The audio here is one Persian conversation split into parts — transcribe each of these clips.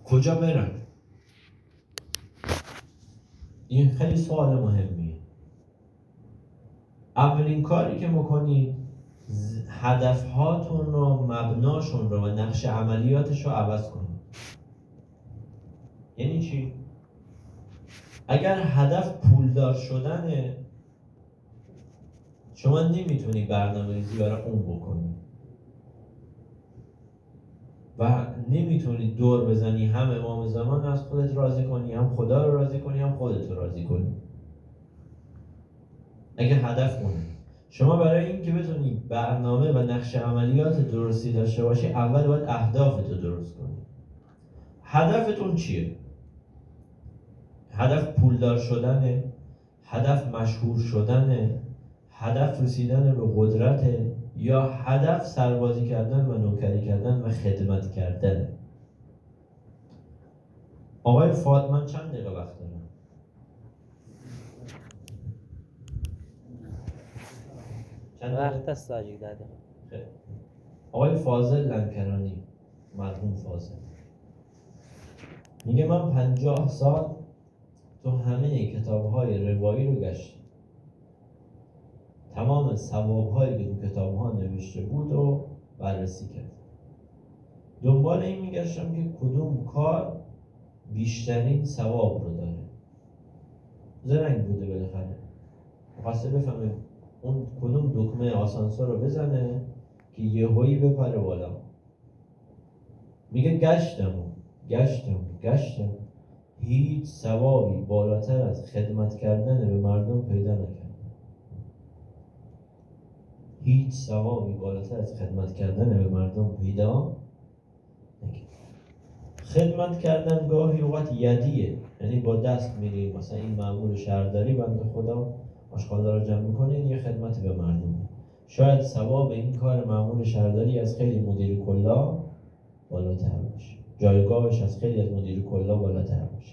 کجا برن؟ این خیلی سوال مهمیه. اولین کاری که میکنید هدفهاتون رو، مبناشون رو و نقش عملیاتش رو عوض کنید. یعنی چی؟ اگر هدف پولدار شدنه، شما نمیتونی برنامه‌ریزی برای اون بکنی و نمیتونی دور بزنی هم امام زمان از خودت راضی کنی، هم خدا رو راضی کنی، هم خودت رو راضی کنی. اگه هدف اونه، شما برای این که بتونی برنامه و نقش عملیات درستی داشته باشی، اول باید اهدافتو درست کنی. هدفتون چیه؟ هدف پولدار شدنه، هدف مشهور شدنه، هدف رسیدن به قدرته، یا هدف سربازی کردن و نوکری کردن و خدمت کردن؟ آقای فاطمه، من چند دقیقه وقت دارم؟ وقت است تاجیک داده. آقای فاضل لنکرانی، مرحوم فاضل، میگه من 50 سال تو همه کتاب‌های روایی رو گشتم، تمام ثواب‌هایی که تو کتاب‌ها نوشته بود رو بررسی کردم. دنبال این میگشتم که کدوم کار بیشترین ثواب رو داره. زرنگ بوده بالاخره، خواسته بفهمه اون کدوم دکمه آسانسور رو بزنه که یهویی بپره بالا. میگه گشتم هیچ ثوابی بالاتر از خدمت کردن به مردم پیدا نکردم. هیچ ثوابی بالاتر از خدمت کردن به مردم پیدا نکردم. خدمت کردن گاهی اوقات یدیه، یعنی با دست میریم، مثلا این مأمور شهرداری بنده خدا آشغالا رو جمع میکنه، این یه خدمت به مردم. شاید ثواب این کار مأمور شهرداری از خیلی مدیر کلا بالاتر باشه، جایگاهش از خیلی از مدیر کلا بالاتر باشه.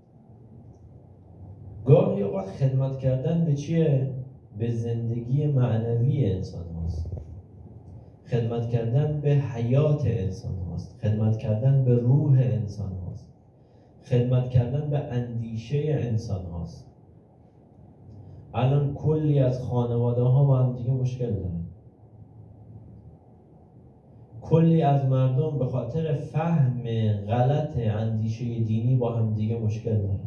گاهی اوقات خدمت کردن به چیه؟ به زندگی معنوی انسان هاست، خدمت کردن به حیات انسان هاست، خدمت کردن به روح انسان هاست، خدمت کردن به اندیشه انسان هاست. الان کلی از خانواده ها با هم دیگه مشکل دارن، کلی از مردم به خاطر فهم غلط اندیشه دینی با هم دیگه مشکل دارن،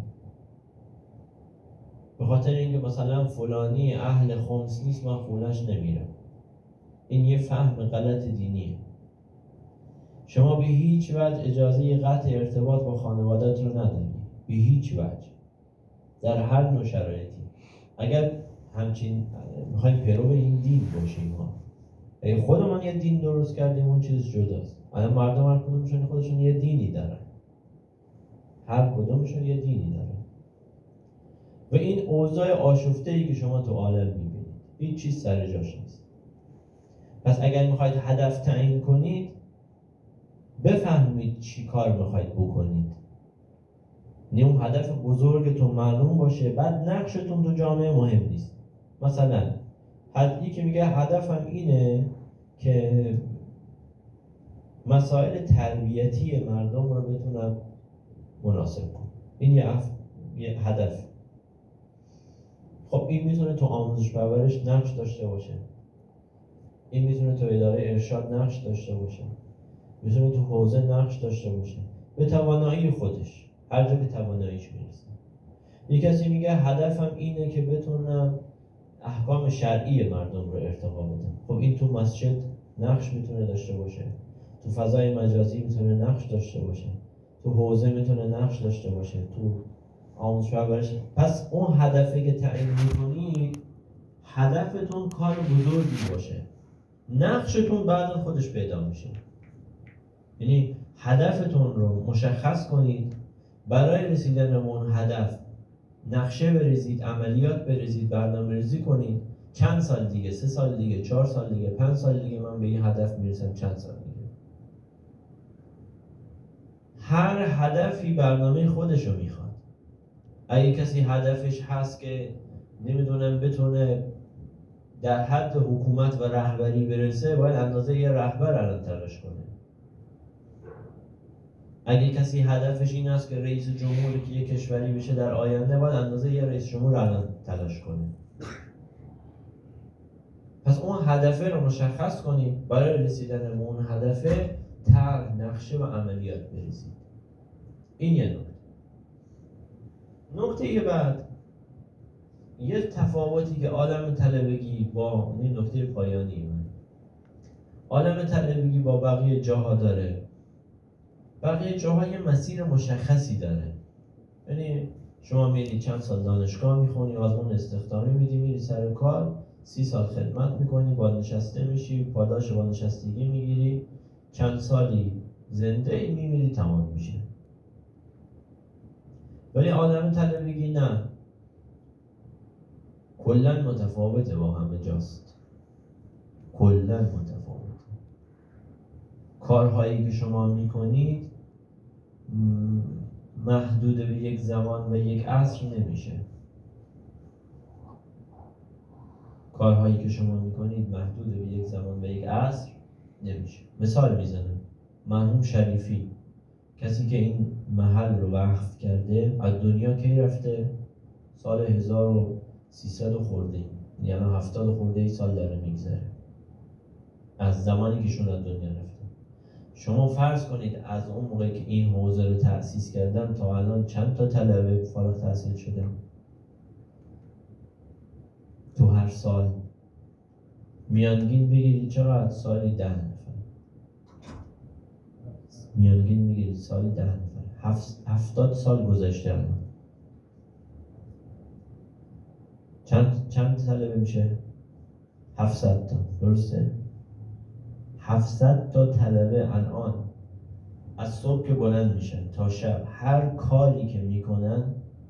به خاطر اینکه مثلا فلانی اهل خمس نیست من خونش نمیرم. این یه فهم غلط دینیه. شما به هیچ وجه اجازه قطع ارتباط با خانوادت رو نداری، به هیچ وجه، در هر نوع شرایطی. اگر همچین میخوایم پیرو این دین باشیم ها، اگه خودمون یه دین درست کردیم اون چیز جداست. الان مردم هر کدومشون خودشون یه دینی دارن، هر کدومشون یه دینی دارن و این اوضاع آشفته‌ای که شما تو عالم میبینید هیچ چیز سر جاش نیست. پس اگر میخواید هدف تعیین کنید، بفهمید چی کار میخواید بکنید، اون هدف بزرگتون معلوم باشه. بعد نقشتون تو جامعه مهم نیست. مثلا یکی میگه هدفم اینه که مسائل تربیتی مردم رو بتونم مناسب کنم، این یه هدف. خب این میتونه تو آموزش پرورش نقش داشته باشه، این میتونه تو اداره ارشاد نقش داشته باشه، میتونه تو حوزه نقش داشته باشه، به توانایی خودش، هر جا که تواناییش میرسه. یه کسی میگه هدفم اینه که بتونم احکام شرعی مردم رو ارتقا بدم. خب این تو مسجد نقش میتونه داشته باشه، تو فضای مجازی میتونه نقش داشته باشه، تو حوزه میتونه نقش داشته باشه، تو آموزش پرورش. پس اون هدفی که تعیین میکنید، هدفتون کار بزرگی باشه، نقشتون بعد خودش پیدا میشه. یعنی هدفتون رو مشخص کنید، برای رسیدن به اون هدف نقشه بریزید، عملیات بریزید، برنامه ریزی کنید. چند سال دیگه، 3 سال دیگه، 4 سال دیگه، 5 سال دیگه من به این هدف میرسم، چند سال دیگه. هر هدفی برنامه خودشو میخواد. اگه کسی هدفش هست که نمیدونم بتونه در حد حکومت و رهبری برسه، باید اندازه یه رهبر الان تلاش کنه. اگه کسی هدفش این است که رئیس جمهوری که یک کشوری بشه در آینده، باید اندازه یه رئیس جمهور الان تلاش کنه. پس اون هدفه رو مشخص کنید، برای رسیدن به اون هدفه طرح، نقشه و عملیات بریزید. این یه نکته. نکته بعد، یه تفاوتی که عالم طلبگی با این نکته پایانی من، عالم طلبگی با بقیه جاها داره. بقیه جاها یه مسیر مشخصی داره. یعنی شما میری چند سال دانشگاه میخونی، آزمون استخدامی میدی، میری سر کار، 30 سال خدمت میکنی، بازنشسته میشی، پاداش بازنشستگی میگیری، چند سالی زنده ای، میمیری، تمام میشه. ولی عالم طلبگی نه، کلا متفاوته با همه جاست. کلا متفاوته. کارهایی که شما میکنید محدود به یک زمان و یک عصر نمیشه. کارهایی که شما میکنید محدود به یک زمان و یک عصر نمیشه. مثال میزنم، مرحوم شریفی، کسی که این محل رو وقف کرده، از دنیا کی رفته؟ سال 1300 خورده، یعنی 70 خورده سال داره میگذره از زمانی که شون از دنیا رفته. شما فرض کنید از اون موقع که این حوزه رو تأسیس کردن تا الان چند تا طلبه فارغ التحصیل شدن؟ تو هر سال میانگین بگیرید چقدر؟ سالی 10 نفر. میانگین میگیرید سالی 10 نفر. 70 سال گذشته الان. چند طلبه میشه؟ 700 تا، درسته؟ 700 تا طلبه الان از صبح که بلند میشن تا شب هر کاری که میکنن،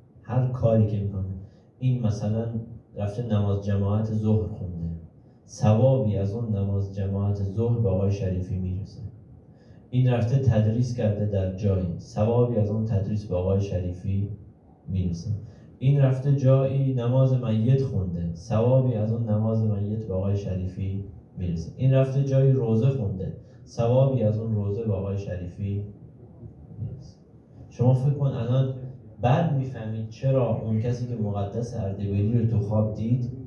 این مثلا رفته نماز جماعت ظهر خونده، ثوابی از اون نماز جماعت ظهر به آقای شریفی میرسه. این رفته تدریس کرده در جایی، ثوابی از اون تدریس به آقای شریفی میرسه. این رفته جایی نماز میت خونده، ثوابی از اون نماز میت به آقای شریفی میرسه. این رفته جایی روزه خونده، ثوابی از اون روزه به آقای شریفی میرسه. شما فکر کن الان بعد میفهمید چرا اون کسی که مقدس اردبیلی رو تو خواب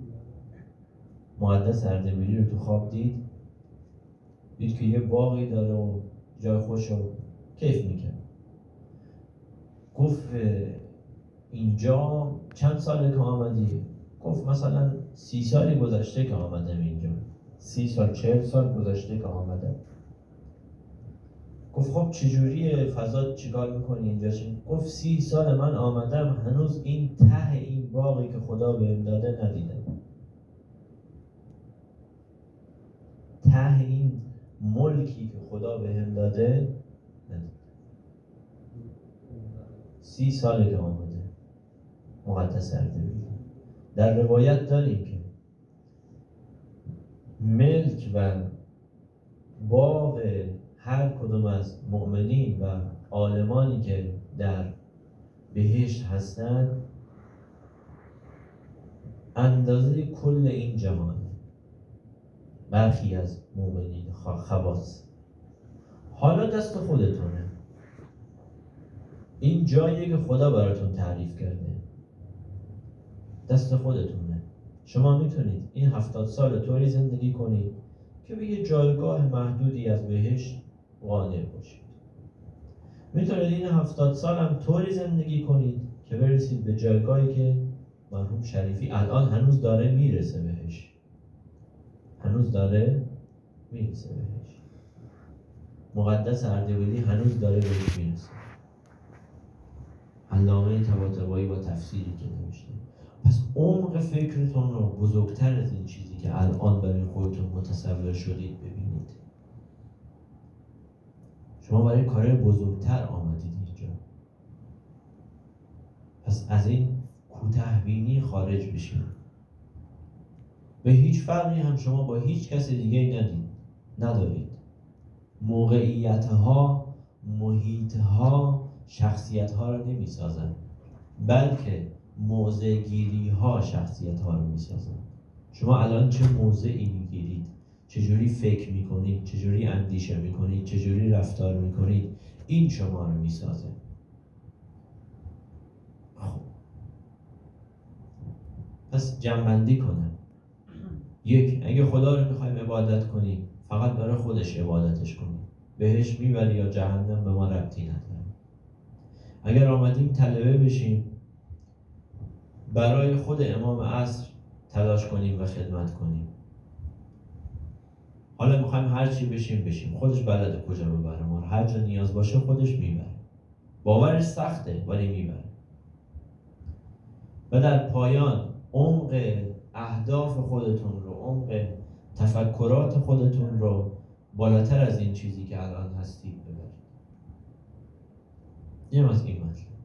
دید که یه باغی داره و جای خوش و کیف میکنه. گفت اینجا چند ساله که آمدی؟ گفت مثلا 30 سالی گذشته که آمدم اینجا، 30 سال 40 سال گذشته که آمدم. گفت خب چجوریه فضا، چیکار میکنی اینجا؟ گفت 30 سال من آمدم، هنوز این ته این باغی که خدا بهم داده ندیدم. ته این ملکی که خدا بهم داده ندیدم. 30 ساله که آمده مقدس اردبیلی. در روایت داریم که ملک و باغ هر کدوم از مؤمنین و عالمانی که در بهشت هستند اندازه کل این جهان. برخی از مؤمنین خواص. حالا دست خودتونه. این جایی که خدا براتون تعریف کرده، دست خودتونه. شما میتونید این 70 سال طوری زندگی کنید که به یه جایگاه محدودی از بهشت قانع باشید. میتونید این 70 سال هم طوری زندگی کنید که برسید به جایگاهی که مرحوم شریفی الان هنوز داره میرسه بهش. مقدس اردبیلی هنوز داره بهش میرسه. علامه طباطبایی با تفسیری که نوشته. پس عمق فکرتون رو بزرگتر از این چیزی که الان برای خودتون متصور شدید ببینید. شما برای کارهای بزرگتر آمدید اینجا. پس از این کوتاه‌بینی خارج بشید. به هیچ فرقی هم شما با هیچ کس دیگه ندارید. موقعیت‌ها، محیط‌ها، شخصیت‌ها رو نمی‌سازن، بلکه موضع‌گیری‌ها شخصیت‌ها رو می‌سازن. شما الان چه موضعی می‌گیرید، چجوری فکر می‌کنید، چجوری اندیشه می‌کنید، چجوری رفتار می‌کنید، این شما رو میسازه. خب پس جمع‌بندی کنم. یک، اگه خدا رو میخوایم عبادت کنیم فقط برای خودش عبادتش کنیم، بهش میبری یا جهنم به ما ربطی نداره. اگر آمدیم طلبه بشیم برای خود امام عصر تلاش کنیم و خدمت کنیم. حالا میخوایم هر چی بشیم خودش بلده کجا ببره ما رو، هر جا نیاز باشه خودش میبره. باورش سخته ولی میبره. و در پایان عمق اهداف خودتون رو، عمق تفکرات خودتون رو بالاتر از این چیزی که الان هستید ببرید. اینم از این مطلب.